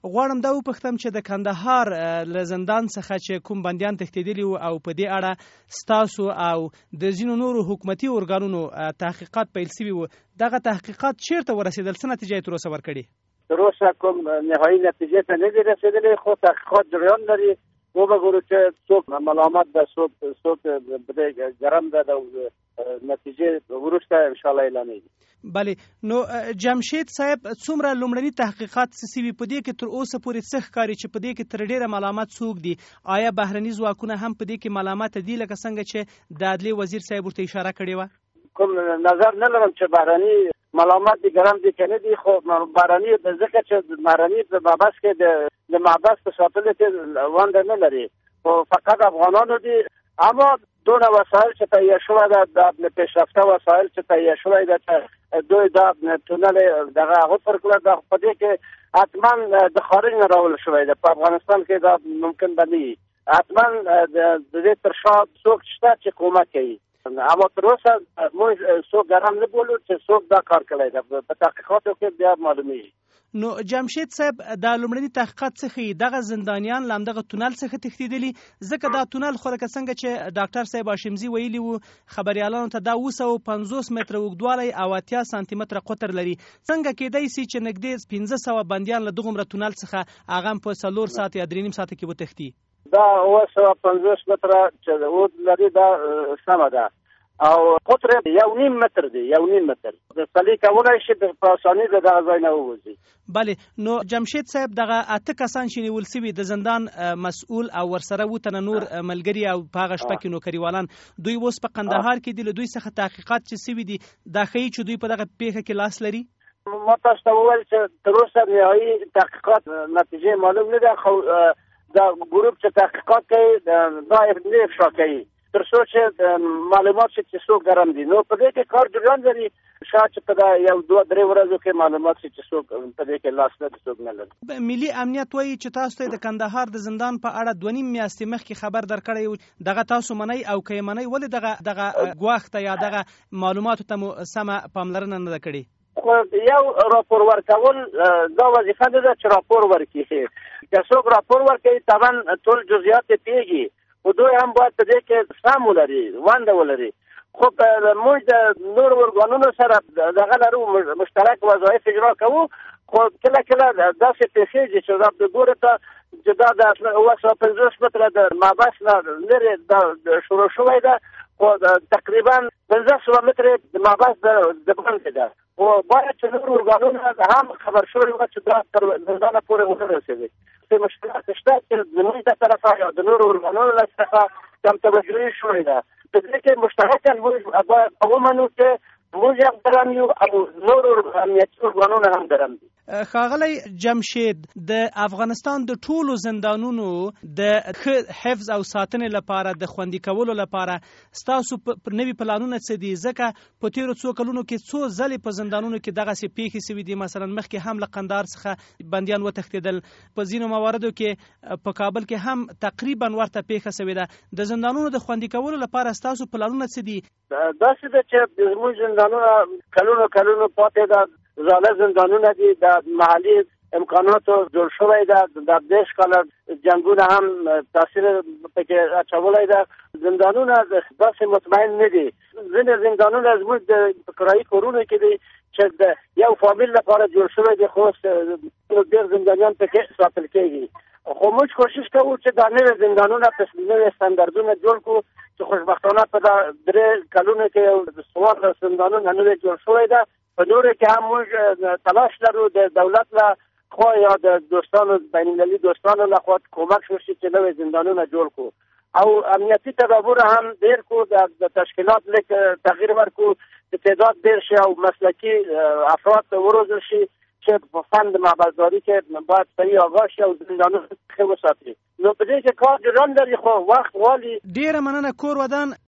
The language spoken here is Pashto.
غواړم دا وپوښتم چې د کندهار له زندان څخه چې کوم بندیان تښتېدلي وو او په دې اړه ستاسو او د ځینو نورو حکومتي ارګانونو تحقیقات پیل شوي وو، دغه تحقیقات چیرته ورسېدل؟ څه نتیجه یې تر اوسه ورکړې؟ تر اوسه کوم نهایي نتیجې ته نه دي رسېدلې، خو تحقیقات جریان لري. وبګورو چې څوک ملامت ده، څوک بده ګرم ده، د نتیجې وروسته ان شاء الله اعلانېږي. بلې، نو جمشید صاحب څومره لومړني تحقیقات سوي په دې کې تر اوسه پورې څه ښکاري چې په دې کې تر ډیره ملامت څوک دي؟ آیا بهرني ځواکونه هم په دې کې ملامت دي لکه څنګه چې د عدلیې وزیر صاحب ورته اشاره کړې وه؟ کوم نظر نه لرم چې بهرني ملامت دي ګرم دي که نه دي، خو بهرني ځکه چې بهرني په محبس کې د محبس په ساتلو کې ونډه نه لري، خو فقط افغانانو دي. اما دونه وسایل چې تهیه شوی ده، د پیشرفته وسایل چې تهیه شوی ده چې دوی دا تونل دغه هغه پر کړه، دا په دې کې حتما د خارج نه راول شوی ده. په افغانستان کې دا ممکن به نه وي، حتما د دې تر شا څوک شته چې کومک کوي. اما تر اوسه موږ څوک ګرم نه بولو چې څوک دا کار کړی ده، په تحقیقاتو کې بیا معلومیږي. نو جمشید صاحب، دا لومړني تحقیقات څه ښیي؟ دغه زندانیان له همدغه تونل څخه تښتېدلي، ځکه دا تونل خو لکه څنګه چې ډاکټر صاحب هاشمزي ویلي وو خبریالانو ته، دا 250 متره اوږدوالی او 80 سانتي متره قطر لري. څنګه کېدای سي چې نږدې 1500 بندیان له دغومره تونل څخه هغه هم په 4 ساعت یا 3.5 ساعته کې وتښتي؟ دا 250 متره چې اوږد لري دا سمه ده، او قطر 1.5 متر دی، 1.5 متر د سلی کولای شي په اسانۍ د دغه ځای نه ووځي. بلې، نو جمشید صاحب، دغه 8 کسان چې نیول سوي د زندان مسؤل او ورسره 7 تنه نور ملګري او په هغه شپه کې نوکریوالان، دوی اوس په قندهار کې دي. له دوی څخه تحقیقات چې سوي دي دا ښیي چې دوی په دغه پیښه کې لاس لري؟ ما تاسو ته وویل چې تر اوسه نهایي تحقیقات نتیجې معلوم نه ده، خو دا ګروپ چې تحقیقات کوي دا نه افشا کوي تر څو چې معلومات شي چې څوک ګرم دي. نو په دې کې کار جریان لري، شاید چې په یو 2-3 ورځو کې معلومات شي چې څوک په دې کې لاس لري، څوک نه لري. ملي امنیت وایي چې تاسو ته د کندهار د زندان په اړه 2.5 میاشتې مخکې خبر درکړی و، دغه تاسو منئ او که یې منئ ولې دغه ګواښ ته یا دغه معلوماتو ته مو سمه پاملرنه نه ده کړې؟ خو یو راپور ورکول دا وظیفه ده چې راپور ورکړي. که څوک راپور ورکوي طبعا ټول جزئیات پیږي، خو دوی هم باید په دې کې سم ولري، ونډه ولري. خو موږ د نورو ارګانونو سره دغه لرو، مشترک وظایف اجرا کوو، خو کله کله داسې پیښېږي چې دا د ګورې ته چې دا د 250 متره د محبس نه لرې شروع شوی ده، خو تقریبا 1500 متره د محبس د باندې ده. خو باید چې نورو ارګانونه هم خبر شوي وي چې دا تر زندانه پورې ونه رسېږي. مشکلات شته چې زموږ د طرفه یا د نورو ارګانونو له طرفه کم توجهي شوې ده. په دې کې مشترکاً موږ باید ومنو چې موږ هم ګرم یو او نورو امنیتي ارګانونه هم ګرم دي. ښاغلی جمشید، د افغانستان د ټولو زندانونو د حفظ او ساتنې لپاره، د خوندي کولو لپاره ستاسو نوي پلانونه څه دي؟ ځکه په تیرو څو کلونو کې څو ځلې په زندانونو کې دغسې پیښې سوي دي. مثلا مخکې هم له قندهار څخه بندیان وتښتېدل، په ځینو مواردو کې په کابل کې هم تقریبا ورته پیښه سوې ده. د زندانونو د خوندي کولو لپاره ستاسو پلانونه څه دي؟ داسې ده چې زموږ زندانونه کلونو پاتې ده، زاړه زندانونه دي، د محلي امکاناتو جوړ شوی ده، د 10 کاله جنګونه هم تاثیر پکې اچولی ده. زندانونه داسې مطمئن نه دي. ځینې زندانونه زموږ د کرایي کورونو کې دي چې د یو فامیل لپاره جوړ شوی دي، خو ډېر زندانیان پکې ساتل کېږي. خو موږ کوشش کوو چې دا نوي زندانونه په نوي سټنډرډونه جوړ کړو، چې خوشبختانه په دا 3 کلونو کې یو 14 زندانونه نوي جوړ شوی ده. په نورو کې هم موږ تلاش لرو د دولت له خوا یا د دوستانو بین المللي دوستانو له خوا کومک وشي چې نوي زندانونه جوړ کړو، او امنیتي تدابیر هم ډېر کړو، د تشکیلات لیک تغییر ورکړو چې تعداد ډېر شي او مسلکي افراد وروزل شي چې په فن د محبسداري کې باید صحیح آغاز شي او زندانونه ښه وساتي. نو په دې کې کار جریان لري، خو وخت غواړي. ډېره مننه کور ودان.